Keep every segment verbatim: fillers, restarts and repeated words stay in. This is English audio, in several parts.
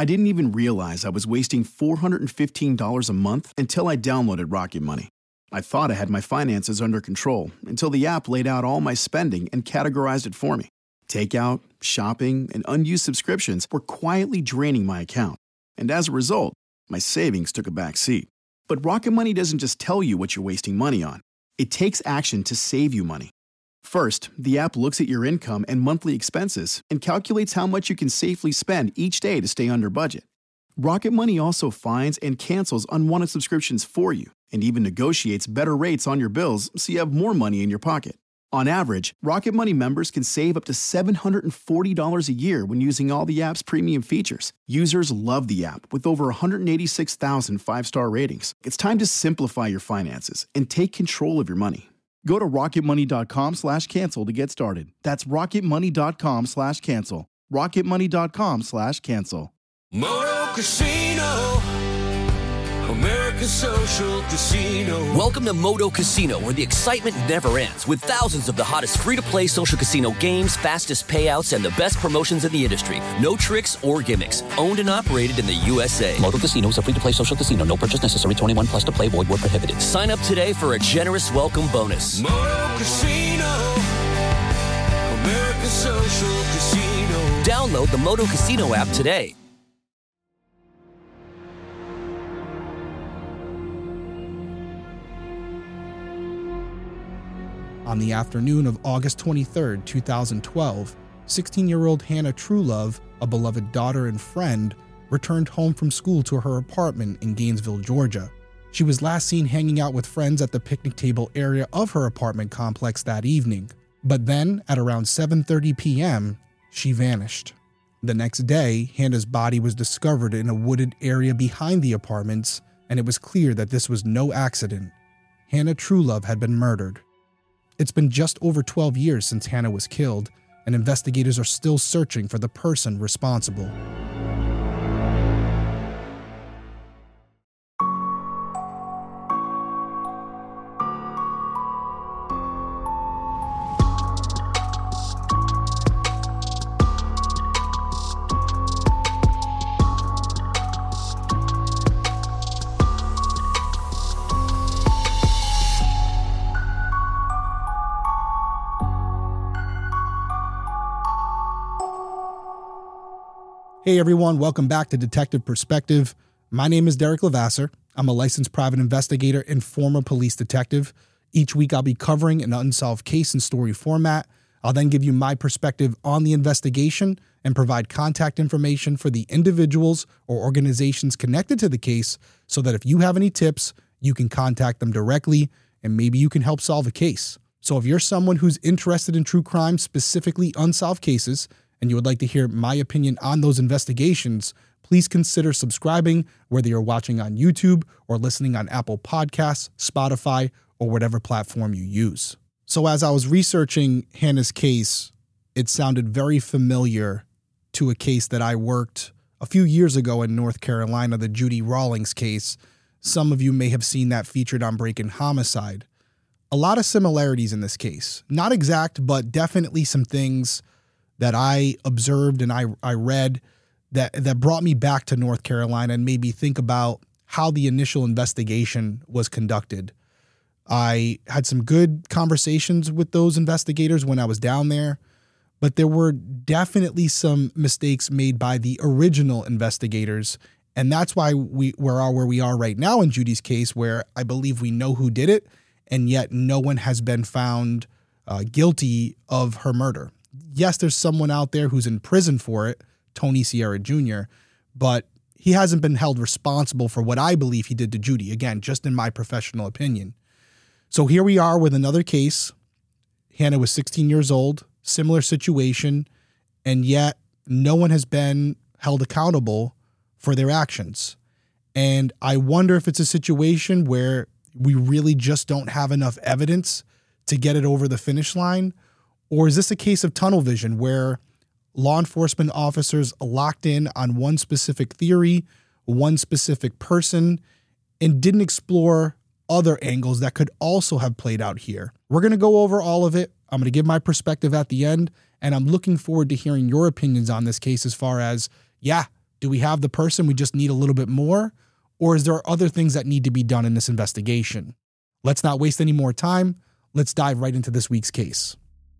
I didn't even realize I was wasting four hundred fifteen dollars a month until I downloaded Rocket Money. I thought I had my finances under control until the app laid out all my spending and categorized it for me. Takeout, shopping, and unused subscriptions were quietly draining my account. And as a result, my savings took a back seat. But Rocket Money doesn't just tell you what you're wasting money on. It takes action to save you money. First, the app looks at your income and monthly expenses and calculates how much you can safely spend each day to stay under budget. Rocket Money also finds and cancels unwanted subscriptions for you and even negotiates better rates on your bills so you have more money in your pocket. On average, Rocket Money members can save up to seven hundred forty dollars a year when using all the app's premium features. Users love the app with over one hundred eighty-six thousand five-star ratings. It's time to simplify your finances and take control of your money. Go to rocketmoney.com slash cancel to get started. That's rocketmoney.com slash cancel. rocketmoney.com slash cancel. Moto Casino, America's social casino. Welcome to Moto Casino, where the excitement never ends, with thousands of the hottest free-to-play social casino games, fastest payouts, and the best promotions in the industry. No tricks or gimmicks. Owned and operated in the U S A. Moto Casino is a free-to-play social casino. No purchase necessary. twenty-one plus to play. Void where prohibited. Sign up today for a generous welcome bonus. Moto Casino, America's social casino. Download the Moto Casino app today. On the afternoon of August twenty-third, two thousand twelve, sixteen-year-old Hannah Truelove, a beloved daughter and friend, returned home from school to her apartment in Gainesville, Georgia. She was last seen hanging out with friends at the picnic table area of her apartment complex that evening. But then, at around seven thirty p.m., she vanished. The next day, Hannah's body was discovered in a wooded area behind the apartments, and it was clear that this was no accident. Hannah Truelove had been murdered. It's been just over twelve years since Hannah was killed, and investigators are still searching for the person responsible. Hey everyone, welcome back to Detective Perspective. My name is Derek Levasseur. I'm a licensed private investigator and former police detective. Each week I'll be covering an unsolved case in story format. I'll then give you my perspective on the investigation and provide contact information for the individuals or organizations connected to the case so that if you have any tips, you can contact them directly and maybe you can help solve a case. So if you're someone who's interested in true crime, specifically unsolved cases, and you would like to hear my opinion on those investigations, please consider subscribing, whether you're watching on YouTube or listening on Apple Podcasts, Spotify, or whatever platform you use. So as I was researching Hannah's case, it sounded very familiar to a case that I worked a few years ago in North Carolina, the Judy Rawlings case. Some of you may have seen that featured on Breaking Homicide. A lot of similarities in this case. Not exact, but definitely some things that I observed and I, I read that, that brought me back to North Carolina and made me think about how the initial investigation was conducted. I had some good conversations with those investigators when I was down there, but there were definitely some mistakes made by the original investigators. And that's why we, we are where we are right now in Judy's case, where I believe we know who did it, and yet no one has been found uh, guilty of her murder. Yes, there's someone out there who's in prison for it, Tony Sierra Junior, but he hasn't been held responsible for what I believe he did to Judy. Again, just in my professional opinion. So here we are with another case. Hannah was sixteen years old, similar situation, and yet no one has been held accountable for their actions. And I wonder if it's a situation where we really just don't have enough evidence to get it over the finish line. Or is this a case of tunnel vision where law enforcement officers locked in on one specific theory, one specific person, and didn't explore other angles that could also have played out here? We're going to go over all of it. I'm going to give my perspective at the end, and I'm looking forward to hearing your opinions on this case as far as, yeah, Do we have the person, we just need a little bit more? Or is there other things that need to be done in this investigation? Let's not waste any more time. Let's dive right into this week's case.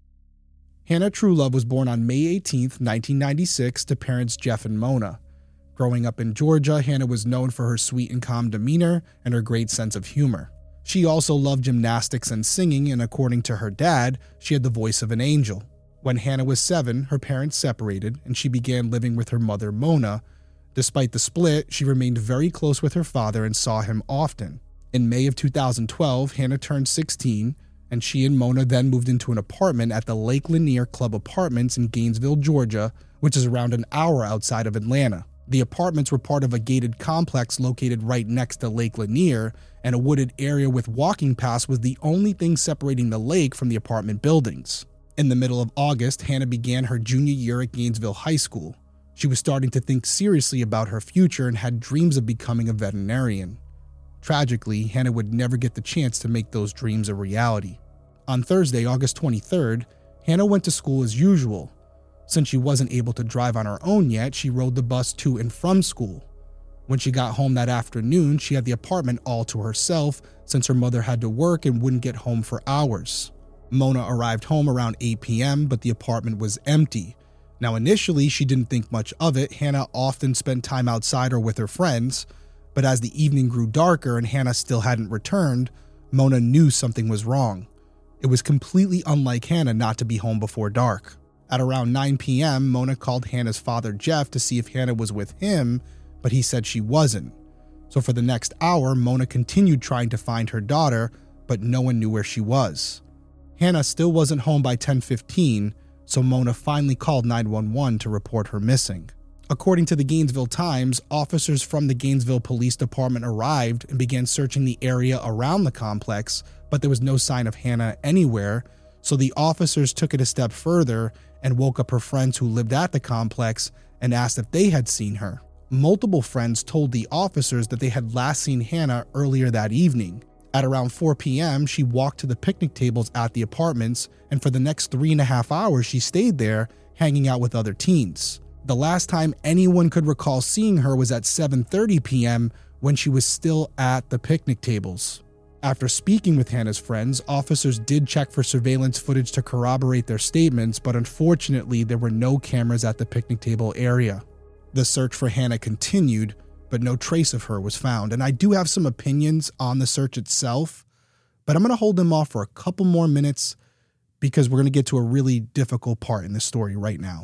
Hannah Truelove was born on May eighteenth, nineteen ninety-six to parents Jeff and Mona. Growing up in Georgia, Hannah was known for her sweet and calm demeanor and her great sense of humor. She also loved gymnastics and singing, and according to her dad, she had the voice of an angel. When Hannah was seven, her parents separated, and she began living with her mother, Mona. Despite the split, she remained very close with her father and saw him often. In May of two thousand twelve, Hannah turned sixteen, and she and Mona then moved into an apartment at the Lake Lanier Club Apartments in Gainesville, Georgia, which is around an hour outside of Atlanta. The apartments were part of a gated complex located right next to Lake Lanier, and a wooded area with walking paths was the only thing separating the lake from the apartment buildings. In the middle of August, Hannah began her junior year at Gainesville High School. She was starting to think seriously about her future and had dreams of becoming a veterinarian. Tragically, Hannah would never get the chance to make those dreams a reality. On Thursday, August twenty-third, Hannah went to school as usual. Since she wasn't able to drive on her own yet, she rode the bus to and from school. When she got home that afternoon, she had the apartment all to herself since her mother had to work and wouldn't get home for hours. Mona arrived home around eight p.m., but the apartment was empty. Now, initially, she didn't think much of it. Hannah often spent time outside or with her friends, but as the evening grew darker and Hannah still hadn't returned, Mona knew something was wrong. It was completely unlike Hannah not to be home before dark. At around nine p.m., Mona called Hannah's father, Jeff, to see if Hannah was with him, but he said she wasn't. So for the next hour, Mona continued trying to find her daughter, but no one knew where she was. Hannah still wasn't home by ten fifteen, so Mona finally called nine one one to report her missing. According to the Gainesville Times, officers from the Gainesville Police Department arrived and began searching the area around the complex, but there was no sign of Hannah anywhere, so the officers took it a step further and woke up her friends who lived at the complex and asked if they had seen her. Multiple friends told the officers that they had last seen Hannah earlier that evening. At around four p.m., she walked to the picnic tables at the apartments, and for the next three and a half hours, she stayed there, hanging out with other teens. The last time anyone could recall seeing her was at seven thirty p.m. when she was still at the picnic tables. After speaking with Hannah's friends, officers did check for surveillance footage to corroborate their statements, but unfortunately, there were no cameras at the picnic table area. The search for Hannah continued, but no trace of her was found. And I do have some opinions on the search itself, but I'm going to hold them off for a couple more minutes because we're going to get to a really difficult part in this story right now.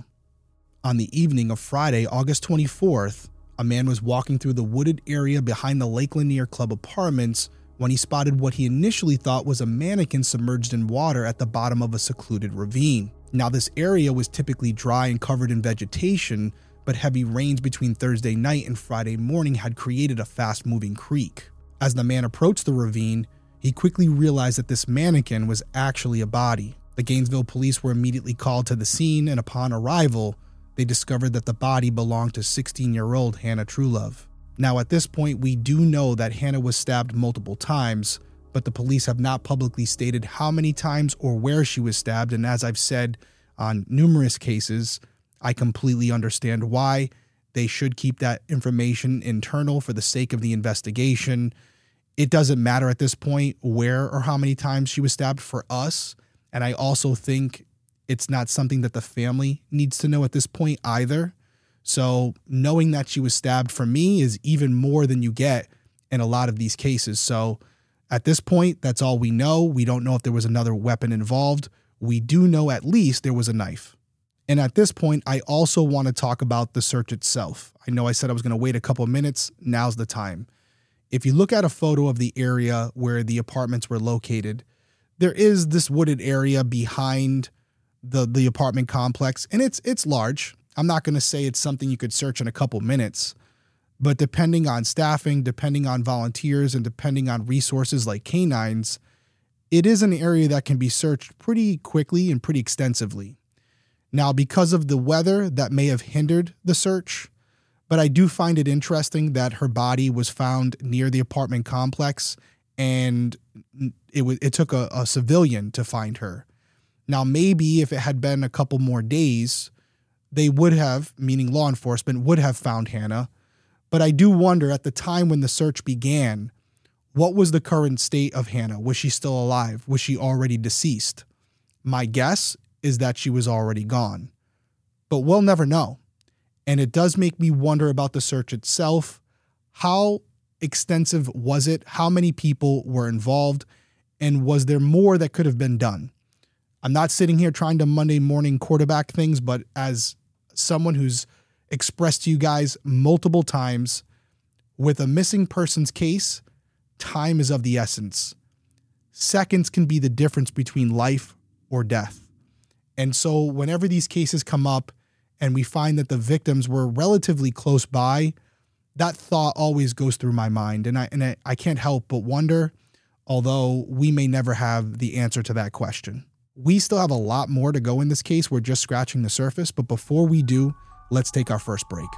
On the evening of Friday, August twenty-fourth, a man was walking through the wooded area behind the Lake Lanier Club Apartments when he spotted what he initially thought was a mannequin submerged in water at the bottom of a secluded ravine. Now, this area was typically dry and covered in vegetation, but heavy rains between Thursday night and Friday morning had created a fast-moving creek. As the man approached the ravine, he quickly realized that this mannequin was actually a body. The Gainesville police were immediately called to the scene, and upon arrival, they discovered that the body belonged to sixteen-year-old Hannah Truelove. Now, at this point, we do know that Hannah was stabbed multiple times, but the police have not publicly stated how many times or where she was stabbed, and as I've said on numerous cases, I completely understand why. They should keep that information internal for the sake of the investigation. It doesn't matter at this point where or how many times she was stabbed for us, and I also think it's not something that the family needs to know at this point either. So knowing that she was stabbed for me is even more than you get in a lot of these cases. So at this point, that's all we know. We don't know if there was another weapon involved. We do know at least there was a knife. And at this point, I also want to talk about the search itself. I know I said I was going to wait a couple of minutes. Now's the time. If you look at a photo of the area where the apartments were located, there is this wooded area behind the, the apartment complex, and it's it's large. I'm not going to say it's something you could search in a couple minutes, but depending on staffing, depending on volunteers, and depending on resources like canines, it is an area that can be searched pretty quickly and pretty extensively. Now, because of the weather, that may have hindered the search, but I do find it interesting that her body was found near the apartment complex, and it was, it took a, a civilian to find her. Now, maybe if it had been a couple more days, they would have, meaning law enforcement, would have found Hannah. But I do wonder, at the time when the search began, what was the current state of Hannah? Was she still alive? Was she already deceased? My guess is that she was already gone. But we'll never know. And it does make me wonder about the search itself. How extensive was it? How many people were involved? And was there more that could have been done? I'm not sitting here trying to Monday morning quarterback things, but as someone who's expressed to you guys multiple times, with a missing persons case, time is of the essence. Seconds can be the difference between life or death. And so whenever these cases come up and we find that the victims were relatively close by, that thought always goes through my mind. And I and I, I can't help but wonder, although we may never have the answer to that question. We still have a lot more to go in this case. We're just scratching the surface. But before we do, let's take our first break.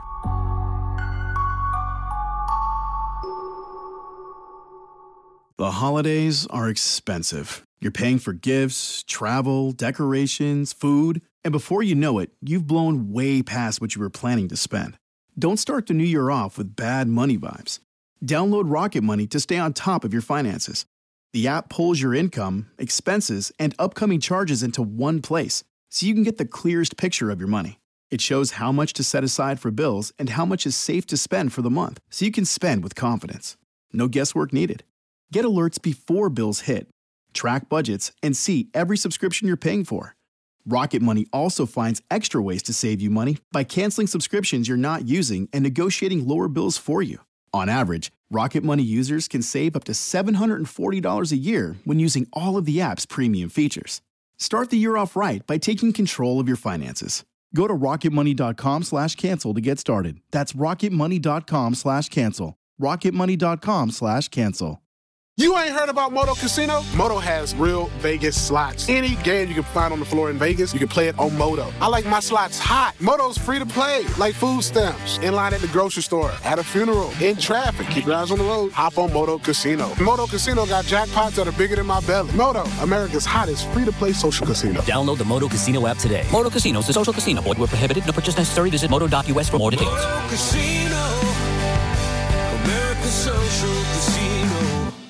The holidays are expensive. You're paying for gifts, travel, decorations, food, and before you know it, you've blown way past what you were planning to spend. Don't start the new year off with bad money vibes. Download Rocket Money to stay on top of your finances. The app pulls your income, expenses, and upcoming charges into one place, so you can get the clearest picture of your money. It shows how much to set aside for bills and how much is safe to spend for the month, so you can spend with confidence. No guesswork needed. Get alerts before bills hit, track budgets, and see every subscription you're paying for. Rocket Money also finds extra ways to save you money by canceling subscriptions you're not using and negotiating lower bills for you. On average, Rocket Money users can save up to seven hundred forty dollars a year when using all of the app's premium features. Start the year off right by taking control of your finances. Go to rocketmoney.com slash cancel to get started. That's rocketmoney.com slash cancel. rocketmoney.com slash cancel. You ain't heard about Moto Casino? Moto has real Vegas slots. Any game you can find on the floor in Vegas, you can play it on Moto. I like my slots hot. Moto's free to play, like food stamps, in line at the grocery store, at a funeral, in traffic. Keep your eyes on the road. Hop on Moto Casino. Moto Casino got jackpots that are bigger than my belly. Moto, America's hottest free-to-play social casino. Download the Moto Casino app today. Moto Casino is a social casino. Void where prohibited. No purchase necessary. Visit moto dot u s for more details. Moto Casino, America's social casino.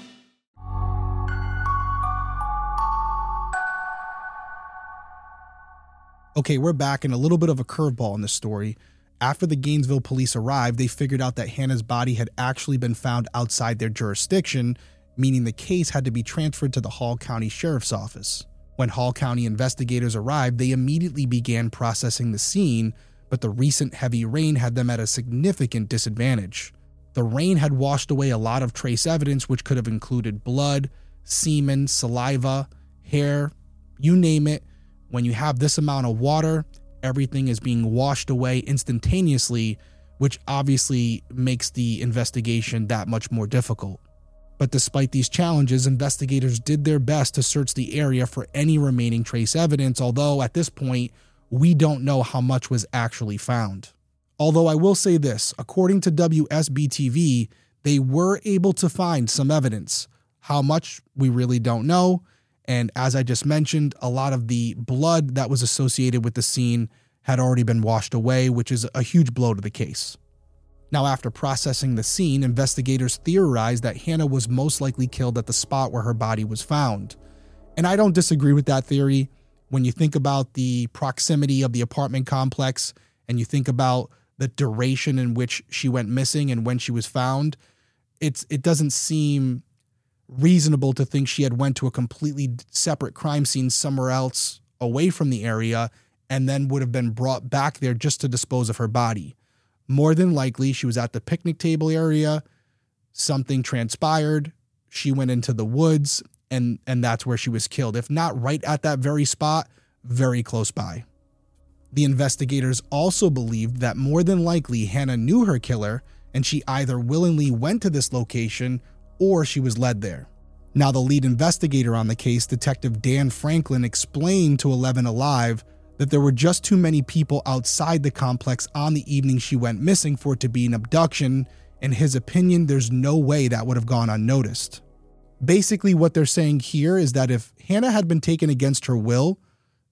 Okay, we're back in a little bit of a curveball in this story. After the Gainesville police arrived, they figured out that Hannah's body had actually been found outside their jurisdiction, meaning the case had to be transferred to the Hall County Sheriff's Office. When Hall County investigators arrived, they immediately began processing the scene, but the recent heavy rain had them at a significant disadvantage. The rain had washed away a lot of trace evidence, which could have included blood, semen, saliva, hair, you name it. When you have this amount of water, everything is being washed away instantaneously, which obviously makes the investigation that much more difficult. But despite these challenges, investigators did their best to search the area for any remaining trace evidence, although at this point, we don't know how much was actually found. Although I will say this, according to W S B T V, they were able to find some evidence. How much, we really don't know. And as I just mentioned, a lot of the blood that was associated with the scene had already been washed away, which is a huge blow to the case. Now, after processing the scene, investigators theorized that Hannah was most likely killed at the spot where her body was found. And I don't disagree with that theory. When you think about the proximity of the apartment complex and you think about the duration in which she went missing and when she was found, it's it doesn't seem reasonable to think she had went to a completely separate crime scene somewhere else away from the area and then would have been brought back there just to dispose of her body. More than likely, she was at the picnic table area, something transpired, she went into the woods, and, and that's where she was killed. If not right at that very spot, very close by. The investigators also believed that more than likely Hannah knew her killer and she either willingly went to this location or she was led there. Now, the lead investigator on the case, Detective Dan Franklin, explained to eleven Alive that there were just too many people outside the complex on the evening she went missing for it to be an abduction. In his opinion, there's no way that would have gone unnoticed. Basically, what they're saying here is that if Hannah had been taken against her will,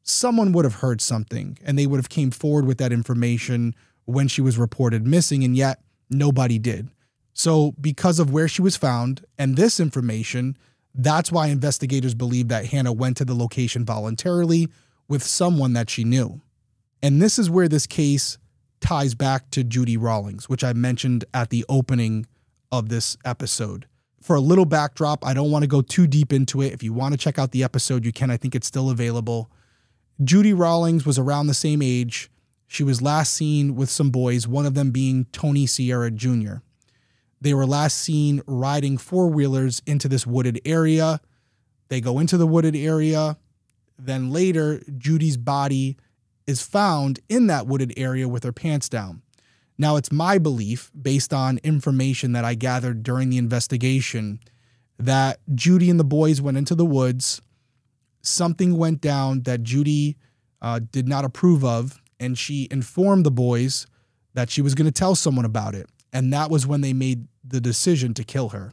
someone would have heard something and they would have came forward with that information when she was reported missing, and yet nobody did. So because of where she was found and this information, that's why investigators believe that Hannah went to the location voluntarily with someone that she knew. And this is where this case ties back to Judy Rawlings, which I mentioned at the opening of this episode. For a little backdrop, I don't want to go too deep into it. If you want to check out the episode, you can. I think it's still available. Judy Rawlings was around the same age. She was last seen with some boys, one of them being Tony Sierra Junior They were last seen riding four-wheelers into this wooded area. They go into the wooded area. Then later, Judy's body is found in that wooded area with her pants down. Now, it's my belief, based on information that I gathered during the investigation, that Judy and the boys went into the woods. Something went down that Judy uh, did not approve of, and she informed the boys that she was going to tell someone about it. And that was when they made the decision to kill her.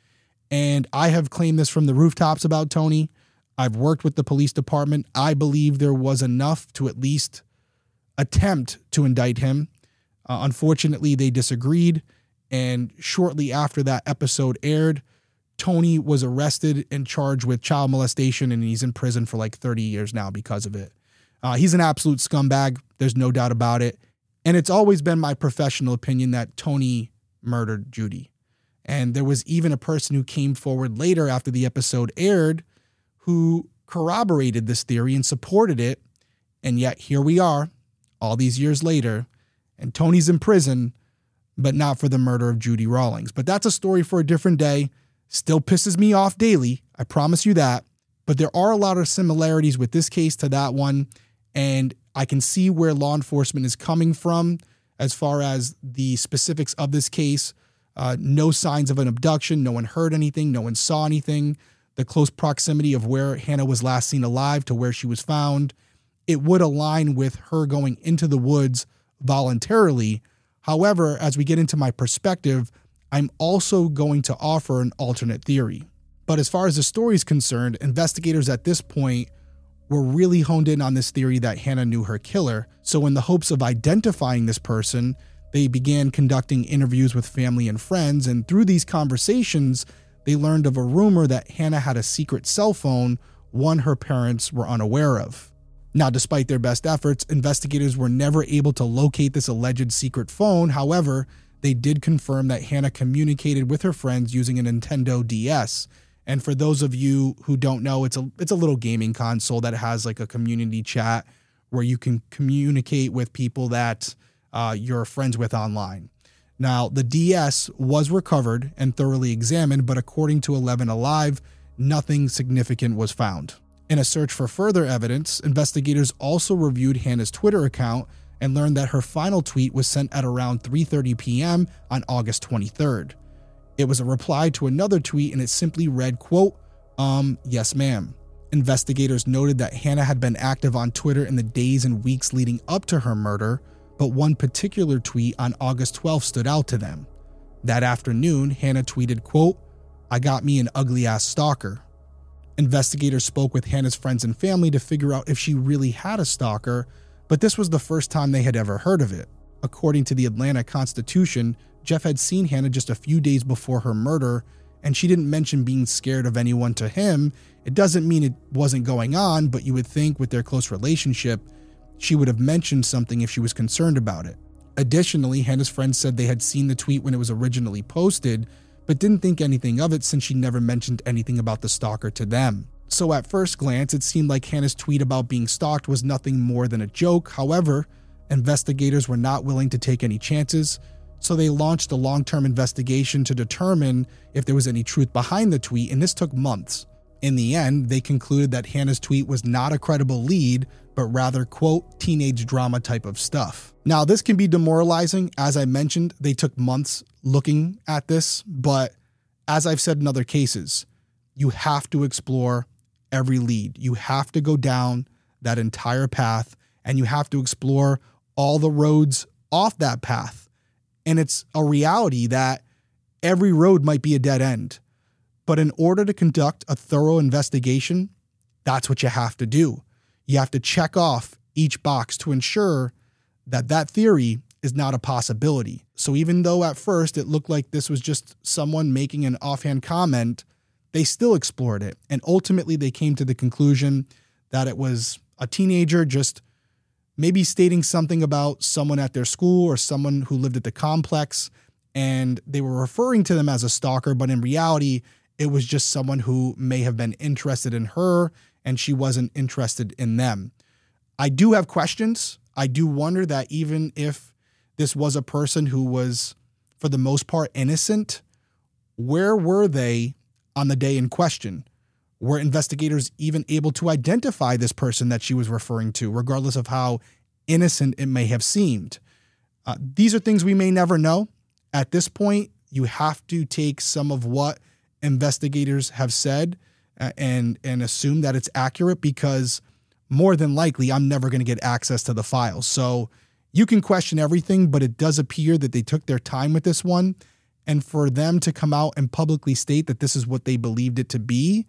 And I have claimed this from the rooftops about Tony. I've worked with the police department. I believe there was enough to at least attempt to indict him. Uh, unfortunately, they disagreed. And shortly after that episode aired, Tony was arrested and charged with child molestation, and he's in prison for like thirty years now because of it. Uh, he's an absolute scumbag. There's no doubt about it. And it's always been my professional opinion that Tony murdered Judy. And there was even a person who came forward later after the episode aired who corroborated this theory and supported it. And yet here we are, all these years later, and Tony's in prison, but not for the murder of Judy Rawlings. But that's a story for a different day. Still pisses me off daily, I promise you that. But there are a lot of similarities with this case to that one, and I can see where law enforcement is coming from as far as the specifics of this case. Uh, no signs of an abduction. No one heard anything. No one saw anything. The close proximity of where Hannah was last seen alive to where she was found, it would align with her going into the woods voluntarily. However, as we get into my perspective, I'm also going to offer an alternate theory. But as far as the story is concerned, investigators at this point were really honed in on this theory that Hannah knew her killer. So in the hopes of identifying this person, they began conducting interviews with family and friends. And through these conversations, they learned of a rumor that Hannah had a secret cell phone, one her parents were unaware of. Now, despite their best efforts, investigators were never able to locate this alleged secret phone. However, they did confirm that Hannah communicated with her friends using a Nintendo D S. And for those of you who don't know, it's a it's a little gaming console that has like a community chat where you can communicate with people that uh, you're friends with online. Now, the D S was recovered and thoroughly examined, but according to eleven Alive, nothing significant was found. In a search for further evidence, investigators also reviewed Hannah's Twitter account and learned that her final tweet was sent at around three thirty p.m. on August twenty-third. It was a reply to another tweet, and it simply read, quote, um, yes, ma'am. Investigators noted that Hannah had been active on Twitter in the days and weeks leading up to her murder, but one particular tweet on August twelfth stood out to them. That afternoon, Hannah tweeted, quote, I got me an ugly-ass stalker. Investigators spoke with Hannah's friends and family to figure out if she really had a stalker, but this was the first time they had ever heard of it. According to the Atlanta Constitution, Jeff had seen Hannah just a few days before her murder, and she didn't mention being scared of anyone to him. It doesn't mean it wasn't going on, but you would think with their close relationship, she would have mentioned something if she was concerned about it. Additionally, Hannah's friends said they had seen the tweet when it was originally posted, but didn't think anything of it since she never mentioned anything about the stalker to them. So at first glance, it seemed like Hannah's tweet about being stalked was nothing more than a joke. However, investigators were not willing to take any chances, so they launched a long-term investigation to determine if there was any truth behind the tweet, and this took months. In the end, they concluded that Hannah's tweet was not a credible lead, but rather, quote, teenage drama type of stuff. Now, this can be demoralizing. As I mentioned, they took months looking at this, but as I've said in other cases, you have to explore every lead. You have to go down that entire path, and you have to explore all the roads off that path. And it's a reality that every road might be a dead end. But in order to conduct a thorough investigation, that's what you have to do. You have to check off each box to ensure that that theory is not a possibility. So even though at first it looked like this was just someone making an offhand comment, they still explored it. And ultimately they came to the conclusion that it was a teenager just maybe stating something about someone at their school or someone who lived at the complex, and they were referring to them as a stalker, but in reality, it was just someone who may have been interested in her and she wasn't interested in them. I do have questions. I do wonder that even if this was a person who was, for the most part, innocent, where were they on the day in question? Were investigators even able to identify this person that she was referring to, regardless of how innocent it may have seemed? Uh, these are things we may never know. At this point, you have to take some of what investigators have said uh, and, and assume that it's accurate, because more than likely, I'm never going to get access to the files. So you can question everything, but it does appear that they took their time with this one. And for them to come out and publicly state that this is what they believed it to be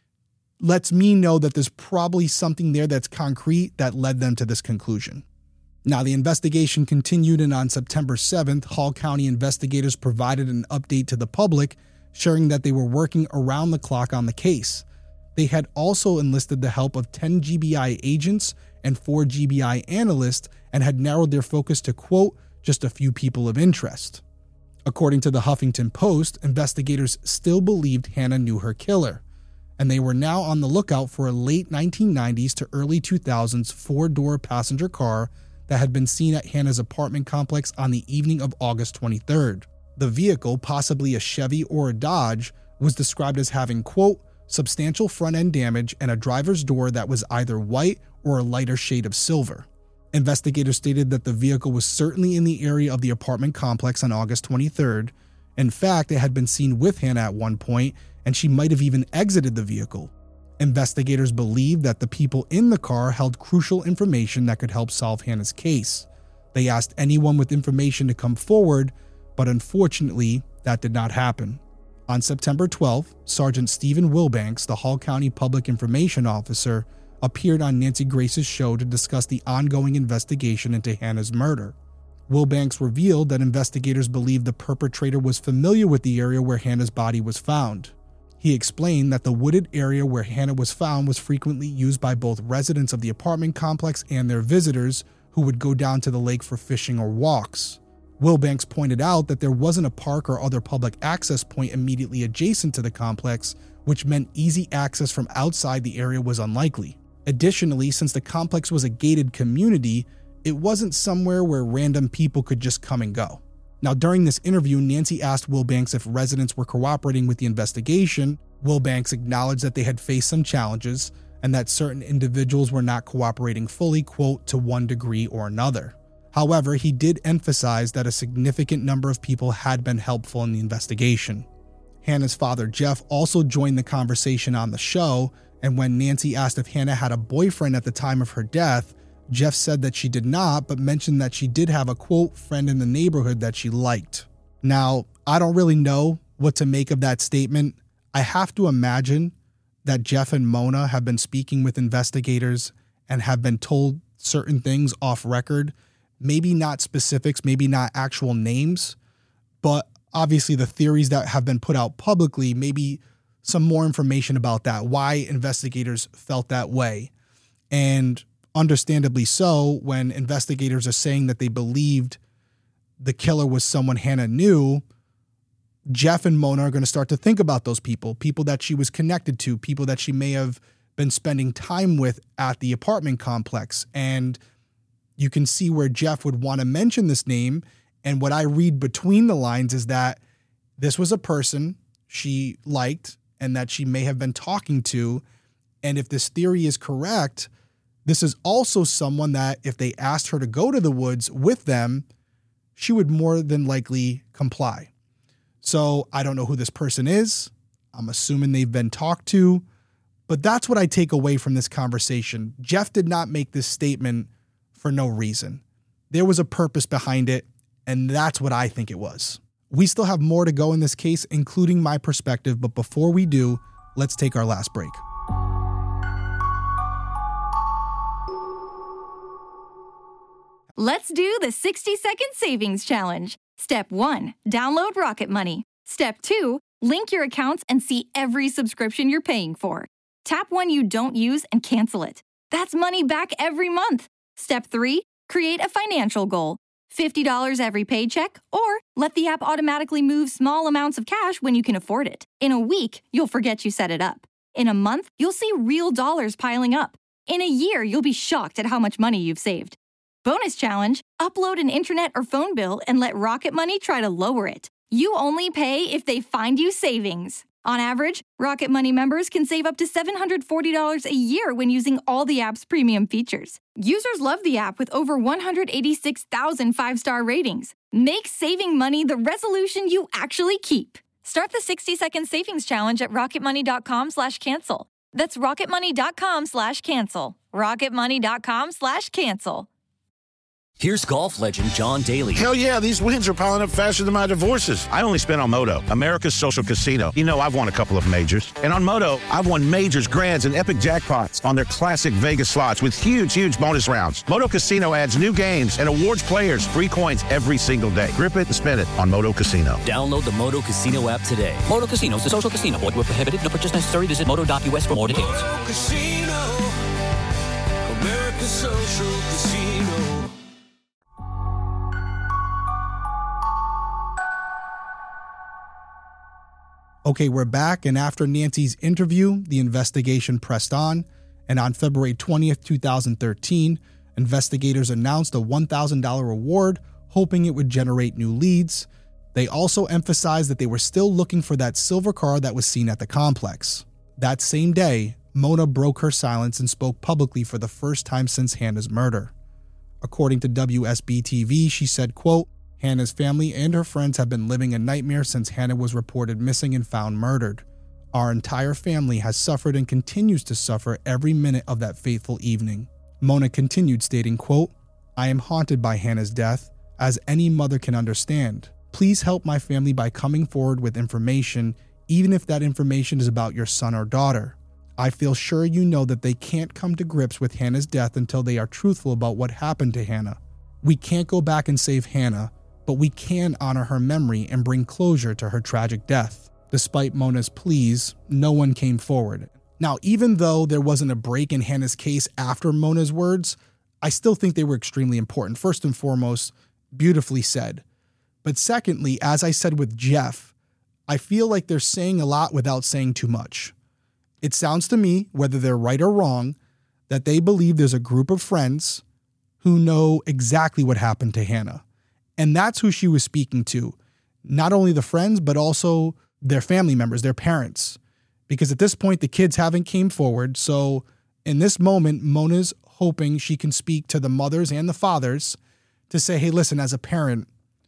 lets me know that there's probably something there that's concrete that led them to this conclusion. Now, the investigation continued, and on September seventh, Hall County investigators provided an update to the public, sharing that they were working around the clock on the case. They had also enlisted the help of ten G B I agents and four G B I analysts and had narrowed their focus to, quote, just a few people of interest. According to the Huffington Post, investigators still believed Hannah knew her killer, and they were now on the lookout for a late nineteen nineties to early two thousands four-door passenger car that had been seen at Hannah's apartment complex on the evening of August twenty-third. The vehicle, possibly a Chevy or a Dodge, was described as having, quote, substantial front-end damage and a driver's door that was either white or a lighter shade of silver. Investigators stated that the vehicle was certainly in the area of the apartment complex on August twenty-third. In fact, it had been seen with Hannah at one point, and she might have even exited the vehicle. Investigators believed that the people in the car held crucial information that could help solve Hannah's case. They asked anyone with information to come forward, but unfortunately, that did not happen. On September twelfth, Sergeant Stephen Wilbanks, the Hall County Public Information Officer, appeared on Nancy Grace's show to discuss the ongoing investigation into Hannah's murder. Wilbanks revealed that investigators believed the perpetrator was familiar with the area where Hannah's body was found. He explained that the wooded area where Hannah was found was frequently used by both residents of the apartment complex and their visitors who would go down to the lake for fishing or walks. Wilbanks pointed out that there wasn't a park or other public access point immediately adjacent to the complex, which meant easy access from outside the area was unlikely. Additionally, since the complex was a gated community, it wasn't somewhere where random people could just come and go. Now, during this interview, Nancy asked Wilbanks if residents were cooperating with the investigation. Wilbanks acknowledged that they had faced some challenges and that certain individuals were not cooperating fully, quote, to one degree or another. However, he did emphasize that a significant number of people had been helpful in the investigation. Hannah's father, Jeff, also joined the conversation on the show, and when Nancy asked if Hannah had a boyfriend at the time of her death, Jeff said that she did not, but mentioned that she did have a, quote, friend in the neighborhood that she liked. Now, I don't really know what to make of that statement. I have to imagine that Jeff and Mona have been speaking with investigators and have been told certain things off record. Maybe not specifics, maybe not actual names, but obviously the theories that have been put out publicly, maybe some more information about that, why investigators felt that way. And understandably so, when investigators are saying that they believed the killer was someone Hannah knew, Jeff and Mona are going to start to think about those people, people that she was connected to, people that she may have been spending time with at the apartment complex. And you can see where Jeff would want to mention this name. And what I read between the lines is that this was a person she liked and that she may have been talking to. And if this theory is correct, this is also someone that if they asked her to go to the woods with them, she would more than likely comply. So I don't know who this person is. I'm assuming they've been talked to, but that's what I take away from this conversation. Jeff did not make this statement for no reason. There was a purpose behind it, and that's what I think it was. We still have more to go in this case, including my perspective, but before we do, let's take our last break. Let's do the sixty second savings challenge. Step one, download Rocket Money. Step two, link your accounts and see every subscription you're paying for. Tap one you don't use and cancel it. That's money back every month. Step three, create a financial goal. fifty dollars every paycheck, or let the app automatically move small amounts of cash when you can afford it. In a week, you'll forget you set it up. In a month, you'll see real dollars piling up. In a year, you'll be shocked at how much money you've saved. Bonus challenge, upload an internet or phone bill and let Rocket Money try to lower it. You only pay if they find you savings. On average, Rocket Money members can save up to seven hundred forty dollars a year when using all the app's premium features. Users love the app with over one hundred eighty-six thousand five-star ratings. Make saving money the resolution you actually keep. Start the sixty second savings challenge at rocketmoney.com slash cancel. That's rocketmoney.com slash cancel. rocketmoney.com slash cancel. Here's golf legend John Daly. Hell yeah, these wins are piling up faster than my divorces. I only spent on Moto, America's social casino. You know, I've won a couple of majors. And on Moto, I've won majors, grands, and epic jackpots on their classic Vegas slots with huge, huge bonus rounds. Moto Casino adds new games and awards players free coins every single day. Grip it and spin it on Moto Casino. Download the Moto Casino app today. Moto Casino is a social casino. Void where prohibited. No purchase necessary. Visit moto dot u s for more details. Moto Casino, America's social casino. Okay, we're back, and after Nancy's interview, the investigation pressed on, and on February twentieth, twenty thirteen, investigators announced a one thousand dollars reward, hoping it would generate new leads. They also emphasized that they were still looking for that silver car that was seen at the complex. That same day, Mona broke her silence and spoke publicly for the first time since Hannah's murder. According to W S B T V, she said, quote, Hannah's family and her friends have been living a nightmare since Hannah was reported missing and found murdered. Our entire family has suffered and continues to suffer every minute of that fateful evening. Mona continued stating, quote, I am haunted by Hannah's death, as any mother can understand. Please help my family by coming forward with information, even if that information is about your son or daughter. I feel sure you know that they can't come to grips with Hannah's death until they are truthful about what happened to Hannah. We can't go back and save Hannah, but we can honor her memory and bring closure to her tragic death. Despite Mona's pleas, no one came forward. Now, even though there wasn't a break in Hannah's case after Mona's words, I still think they were extremely important. First and foremost, beautifully said. But secondly, as I said with Jeff, I feel like they're saying a lot without saying too much. It sounds to me, whether they're right or wrong, that they believe there's a group of friends who know exactly what happened to Hannah. And that's who she was speaking to. Not only the friends, but also their family members, their parents. Because at this point, the kids haven't came forward. So in this moment, Mona's hoping she can speak to the mothers and the fathers to say, hey, listen, as a parent,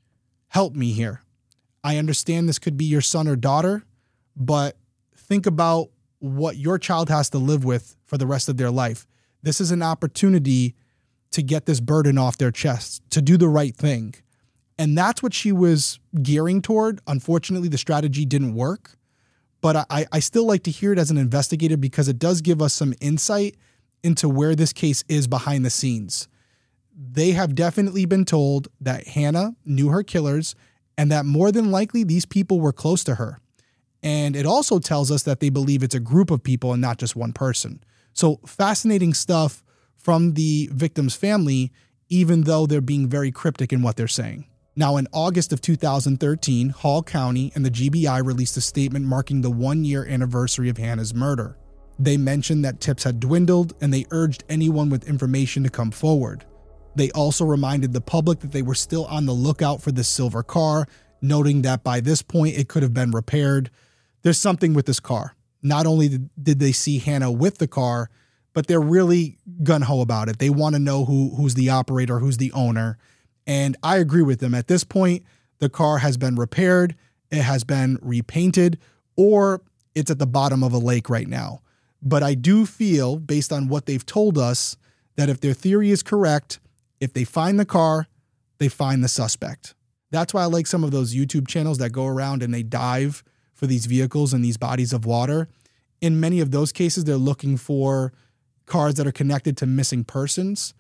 help me here. I understand this could be your son or daughter, but think about what your child has to live with for the rest of their life. This is an opportunity to get this burden off their chests, to do the right thing. And that's what she was gearing toward. Unfortunately, the strategy didn't work. But I, I still like to hear it as an investigator because it does give us some insight into where this case is behind the scenes. They have definitely been told that Hannah knew her killers and that more than likely these people were close to her. And it also tells us that they believe it's a group of people and not just one person. So fascinating stuff from the victim's family, even though they're being very cryptic in what they're saying. Now, in August of two thousand thirteen, Hall County and the G B I released a statement marking the one-year anniversary of Hannah's murder. They mentioned that tips had dwindled and they urged anyone with information to come forward. They also reminded the public that they were still on the lookout for the silver car, noting that by this point it could have been repaired. There's something with this car. Not only did they see Hannah with the car, but they're really gung-ho about it. They want to know who, who's the operator, who's the owner. And I agree with them. At this point, the car has been repaired, it has been repainted, or it's at the bottom of a lake right now. But I do feel, based on what they've told us, that if their theory is correct, if they find the car, they find the suspect. That's why I like some of those YouTube channels that go around and they dive for these vehicles and these bodies of water. In many of those cases, they're looking for cars that are connected to missing persons.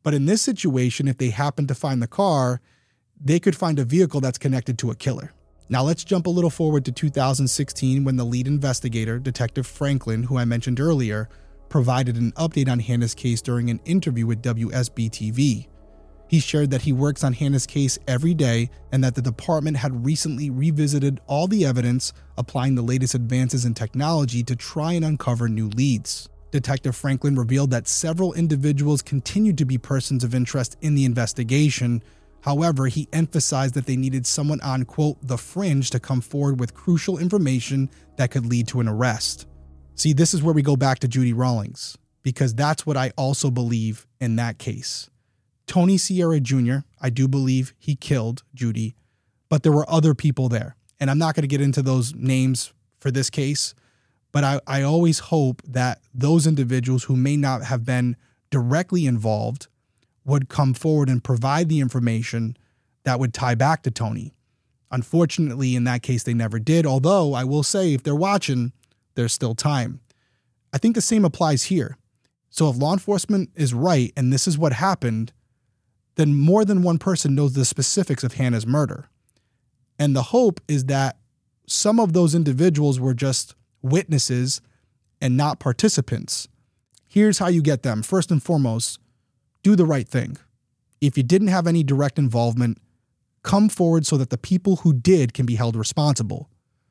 But in this situation, if they happen to find the car, they could find a vehicle that's connected to a killer. Now let's jump a little forward to two thousand sixteen when the lead investigator, Detective Franklin, who I mentioned earlier, provided an update on Hannah's case during an interview with W S B T V. He shared that he works on Hannah's case every day and that the department had recently revisited all the evidence, applying the latest advances in technology to try and uncover new leads. Detective Franklin revealed that several individuals continued to be persons of interest in the investigation. However, he emphasized that they needed someone on, quote, the fringe to come forward with crucial information that could lead to an arrest. See, this is where we go back to Judy Rawlings, because that's what I also believe in that case. Tony Sierra Junior, I do believe he killed Judy, but there were other people there. And I'm not going to get into those names for this case, but I, I always hope that those individuals who may not have been directly involved would come forward and provide the information that would tie back to Tony. Unfortunately, in that case, they never did, although I will say if they're watching, there's still time. I think the same applies here. So if law enforcement is right and this is what happened, then more than one person knows the specifics of Hannah's murder. And the hope is that some of those individuals were just witnesses and not participants. Here's how you get them. First and foremost, do the right thing. If you didn't have any direct involvement, come forward so that the people who did can be held responsible.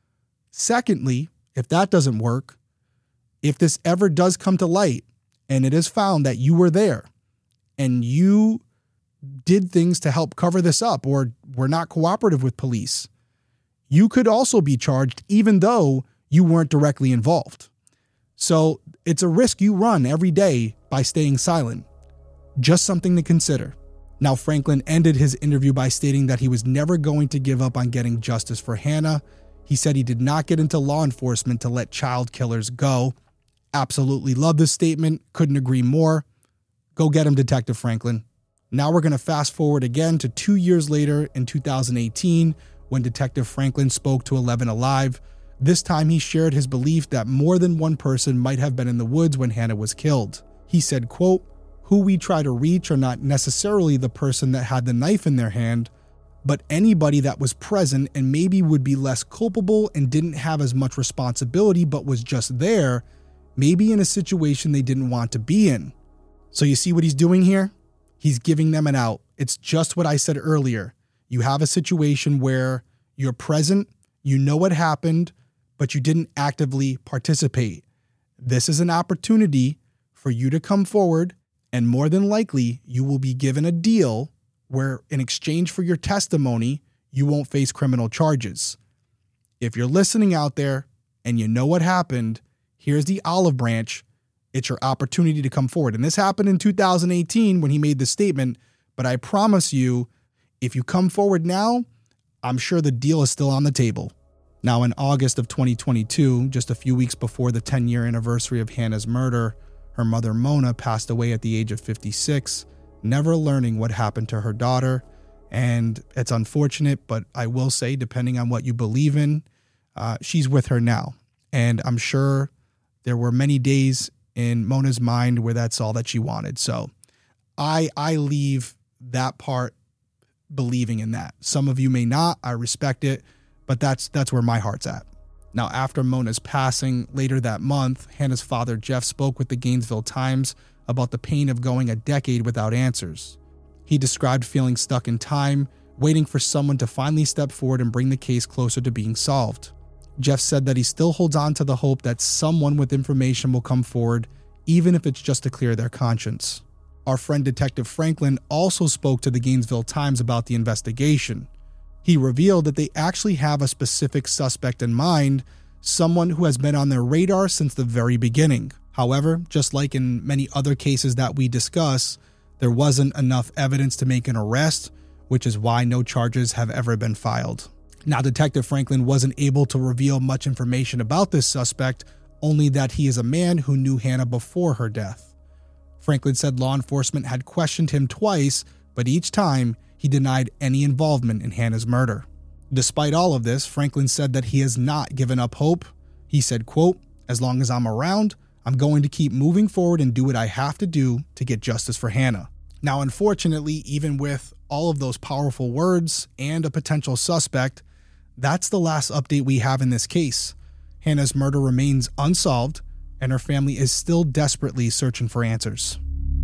Secondly, if that doesn't work, if this ever does come to light and it is found that you were there and you did things to help cover this up or were not cooperative with police, you could also be charged even though you weren't directly involved. So it's a risk you run every day by staying silent. Just something to consider. Now, Franklin ended his interview by stating that he was never going to give up on getting justice for Hannah. He said he did not get into law enforcement to let child killers go. Absolutely love this statement. Couldn't agree more. Go get him, Detective Franklin. Now we're going to fast forward again to two years later in two thousand eighteen when Detective Franklin spoke to eleven Alive. This time he shared his belief that more than one person might have been in the woods when Hannah was killed. He said, quote, who we try to reach are not necessarily the person that had the knife in their hand, but anybody that was present and maybe would be less culpable and didn't have as much responsibility but was just there, maybe in a situation they didn't want to be in. So you see what he's doing here? He's giving them an out. It's just what I said earlier. You have a situation where you're present, you know what happened, but you didn't actively participate. This is an opportunity for you to come forward, and more than likely, you will be given a deal where in exchange for your testimony, you won't face criminal charges. If you're listening out there and you know what happened, here's the olive branch. It's your opportunity to come forward. And this happened in two thousand eighteen when he made the statement, but I promise you, if you come forward now, I'm sure the deal is still on the table. Now, in August of twenty twenty-two, just a few weeks before the ten-year anniversary of Hannah's murder, her mother, Mona, passed away at the age of fifty-six, never learning what happened to her daughter. And it's unfortunate, but I will say, depending on what you believe in, uh, she's with her now. And I'm sure there were many days in Mona's mind where that's all that she wanted. So I I leave that part believing in that. Some of you may not. I respect it, but that's that's where my heart's at. Now, after Mona's passing later that month, Hannah's father, Jeff, spoke with the Gainesville Times about the pain of going a decade without answers. He described feeling stuck in time, waiting for someone to finally step forward and bring the case closer to being solved. Jeff said that he still holds on to the hope that someone with information will come forward, even if it's just to clear their conscience. Our friend Detective Franklin also spoke to the Gainesville Times about the investigation. He revealed that they actually have a specific suspect in mind, someone who has been on their radar since the very beginning. However, just like in many other cases that we discuss, there wasn't enough evidence to make an arrest, which is why no charges have ever been filed. Now, Detective Franklin wasn't able to reveal much information about this suspect, only that he is a man who knew Hannah before her death. Franklin said law enforcement had questioned him twice, but each time he denied any involvement in Hannah's murder. Despite all of this, Franklin said that he has not given up hope. He said, quote, as long as I'm around, I'm going to keep moving forward and do what I have to do to get justice for Hannah. Now, unfortunately, even with all of those powerful words and a potential suspect, that's the last update we have in this case. Hannah's murder remains unsolved, and her family is still desperately searching for answers.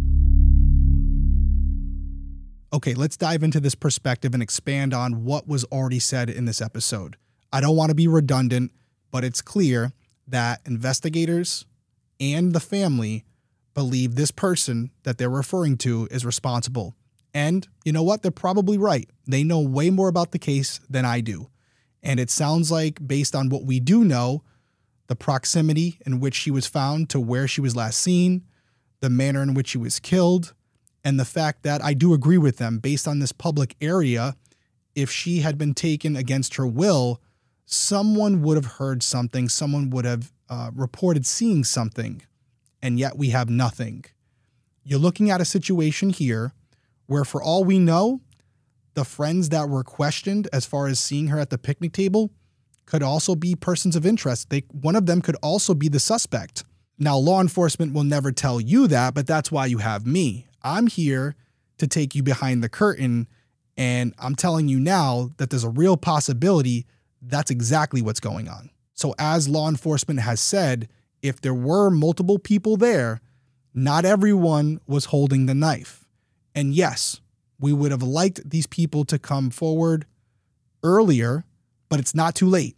Okay, let's dive into this perspective and expand on what was already said in this episode. I don't want to be redundant, but it's clear that investigators and the family believe this person that they're referring to is responsible. And you know what? They're probably right. They know way more about the case than I do. And it sounds like, based on what we do know, the proximity in which she was found to where she was last seen, the manner in which she was killed, and the fact that I do agree with them, based on this public area, if she had been taken against her will, someone would have heard something, someone would have uh, reported seeing something, and yet we have nothing. You're looking at a situation here where, for all we know, the friends that were questioned as far as seeing her at the picnic table could also be persons of interest. They, one of them could also be the suspect. Now, law enforcement will never tell you that, but that's why you have me. I'm here to take you behind the curtain, and I'm telling you now that there's a real possibility that's exactly what's going on. So as law enforcement has said, if there were multiple people there, not everyone was holding the knife. And yes, we would have liked these people to come forward earlier, but it's not too late.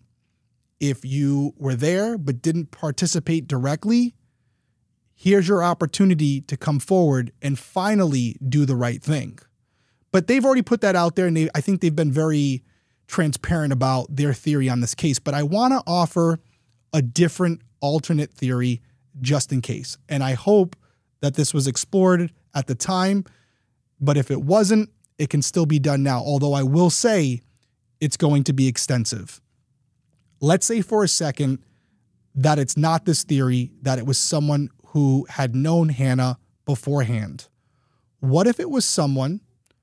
If you were there but didn't participate directly, here's your opportunity to come forward and finally do the right thing. But they've already put that out there, and they, I think they've been very transparent about their theory on this case. But I want to offer a different alternate theory just in case. And I hope that this was explored at the time. But if it wasn't, it can still be done now. Although I will say it's going to be extensive. Let's say for a second that it's not this theory, that it was someone who had known Hannah beforehand. What if it was someone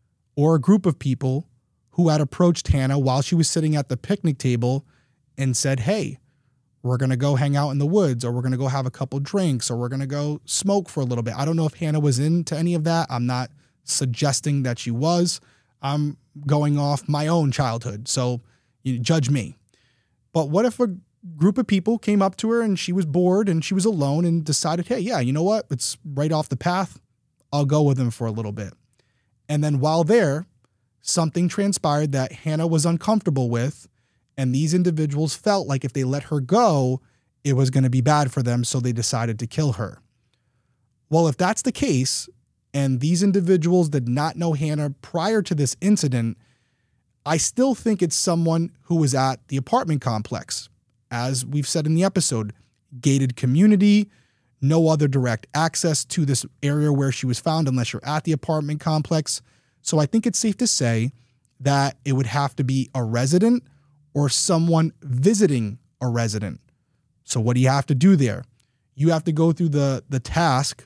or a group of people who had approached Hannah while she was sitting at the picnic table and said, hey, we're going to go hang out in the woods, or we're going to go have a couple drinks, or we're going to go smoke for a little bit. I don't know if Hannah was into any of that. I'm not suggesting that she was. I'm going off my own childhood, so you judge me. But what if a group of people came up to her and she was bored and she was alone and decided, hey, yeah, you know what? It's right off the path. I'll go with them for a little bit. And then while there, something transpired that Hannah was uncomfortable with, and these individuals felt like if they let her go, it was going to be bad for them, so they decided to kill her. Well, if that's the case, and these individuals did not know Hannah prior to this incident, I still think it's someone who was at the apartment complex. As we've said in the episode, gated community, no other direct access to this area where she was found unless you're at the apartment complex. So I think it's safe to say that it would have to be a resident or someone visiting a resident. So what do you have to do there? You have to go through the, the task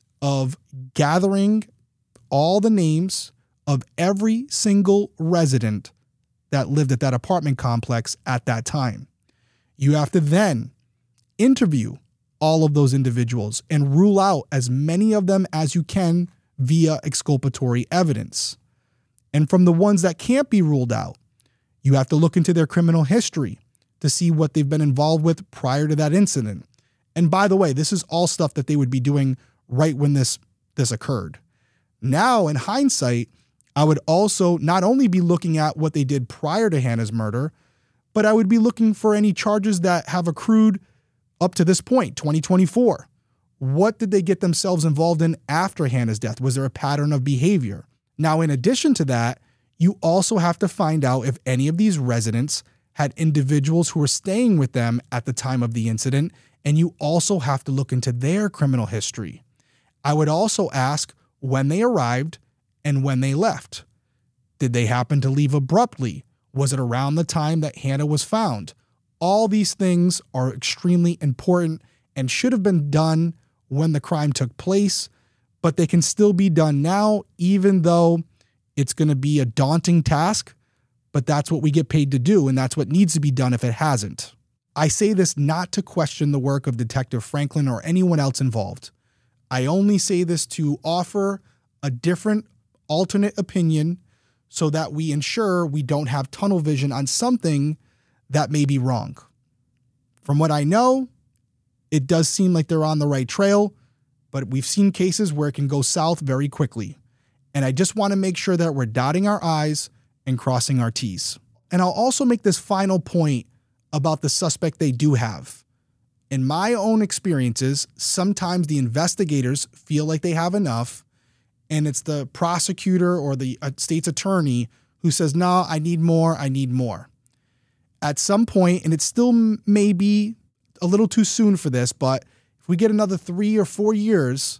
of gathering all the names of every single resident that lived at that apartment complex at that time. You have to then interview all of those individuals and rule out as many of them as you can via exculpatory evidence. And from the ones that can't be ruled out, you have to look into their criminal history to see what they've been involved with prior to that incident. And by the way, this is all stuff that they would be doing right when this, this occurred. Now, in hindsight, I would also not only be looking at what they did prior to Hannah's murder, but I would be looking for any charges that have accrued up to this point, twenty twenty-four. What did they get themselves involved in after Hannah's death? Was there a pattern of behavior? Now, in addition to that, you also have to find out if any of these residents had individuals who were staying with them at the time of the incident, and you also have to look into their criminal history. I would also ask when they arrived and when they left. Did they happen to leave abruptly? Was it around the time that Hannah was found? All these things are extremely important and should have been done when the crime took place, but they can still be done now, even though it's going to be a daunting task, but that's what we get paid to do, and that's what needs to be done if it hasn't. I say this not to question the work of Detective Franklin or anyone else involved. I only say this to offer a different alternate opinion so that we ensure we don't have tunnel vision on something that may be wrong. From what I know, it does seem like they're on the right trail, but we've seen cases where it can go south very quickly. And I just want to make sure that we're dotting our I's and crossing our T's. And I'll also make this final point about the suspect they do have. In my own experiences, sometimes the investigators feel like they have enough, and it's the prosecutor or the state's attorney who says, no, I need more, I need more. At some point, and it still may be a little too soon for this, but if we get another three or four years,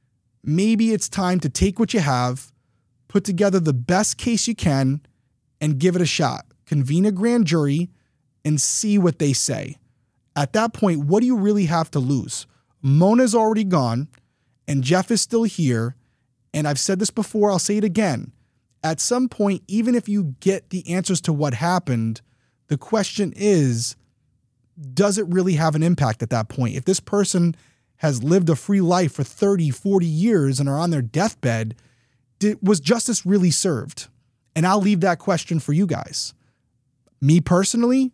maybe it's time to take what you have, put together the best case you can, and give it a shot. Convene a grand jury and see what they say. At that point, what do you really have to lose? Mona's already gone, and Jeff is still here, and I've said this before, I'll say it again. At some point, even if you get the answers to what happened, the question is, does it really have an impact at that point? If this person has lived a free life for thirty, forty years and are on their deathbed, did, was justice really served? And I'll leave that question for you guys. Me personally,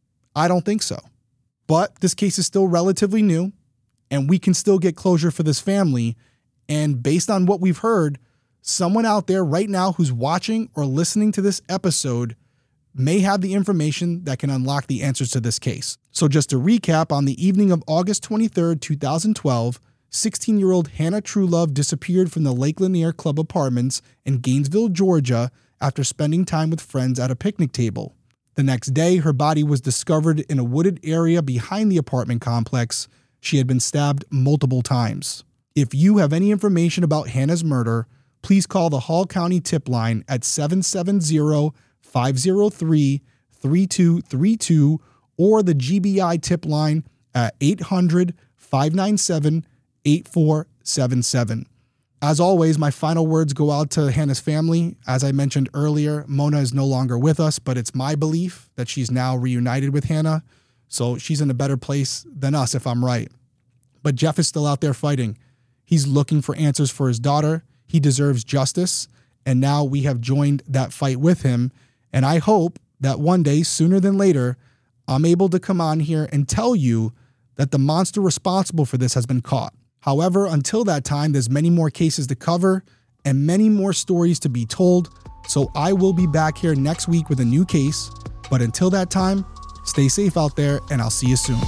I don't think so. But this case is still relatively new, and we can still get closure for this family. And based on what we've heard, someone out there right now who's watching or listening to this episode may have the information that can unlock the answers to this case. So just to recap, on the evening of August twenty-third, twenty twelve, sixteen-year-old Hannah Truelove disappeared from the Lake Lanier Club Apartments in Gainesville, Georgia, after spending time with friends at a picnic table. The next day, her body was discovered in a wooded area behind the apartment complex. She had been stabbed multiple times. If you have any information about Hannah's murder, please call the Hall County tip line at seven seven zero, five zero three, three two three two or the G B I tip line at eight hundred, five nine seven, eight four seven seven. As always, my final words go out to Hannah's family. As I mentioned earlier, Mona is no longer with us, but it's my belief that she's now reunited with Hannah, so she's in a better place than us if I'm right. But Jeff is still out there fighting. He's looking for answers for his daughter. He deserves justice, and now we have joined that fight with him. And I hope that one day, sooner than later, I'm able to come on here and tell you that the monster responsible for this has been caught. However, until that time, there's many more cases to cover and many more stories to be told. So I will be back here next week with a new case. But until that time, stay safe out there, and I'll see you soon.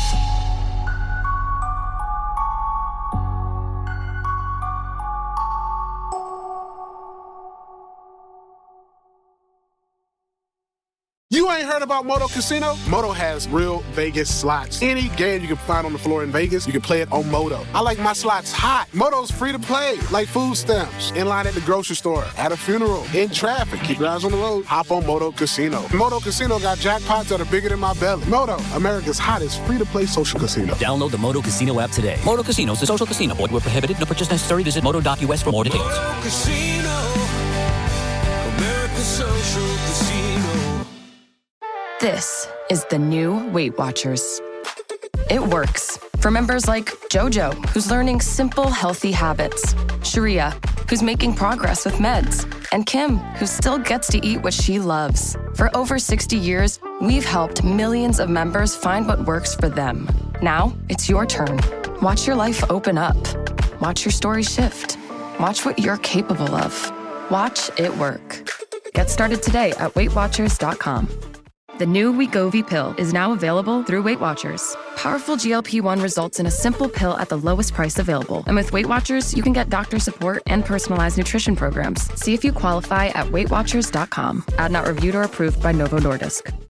You ain't heard about Moto Casino? Moto has real Vegas slots. Any game you can find on the floor in Vegas, you can play it on Moto. I like my slots hot. Moto's free to play, like food stamps. In line at the grocery store, at a funeral, in traffic. Keep your eyes on the road. Hop on Moto Casino. Moto Casino got jackpots that are bigger than my belly. Moto, America's hottest free-to-play social casino. Download the Moto Casino app today. Moto Casino is a social casino. Void where prohibited. No purchase necessary. Visit moto dot U S for more details. Moto Casino, America's social casino. This is the new Weight Watchers. It works for members like JoJo, who's learning simple, healthy habits, Sharia, who's making progress with meds, and Kim, who still gets to eat what she loves. For over sixty years, we've helped millions of members find what works for them. Now, it's your turn. Watch your life open up. Watch your story shift. Watch what you're capable of. Watch it work. Get started today at weight watchers dot com. The new Wegovy pill is now available through Weight Watchers. Powerful G L P one results in a simple pill at the lowest price available. And with Weight Watchers, you can get doctor support and personalized nutrition programs. See if you qualify at weight watchers dot com. Ad not reviewed or approved by Novo Nordisk.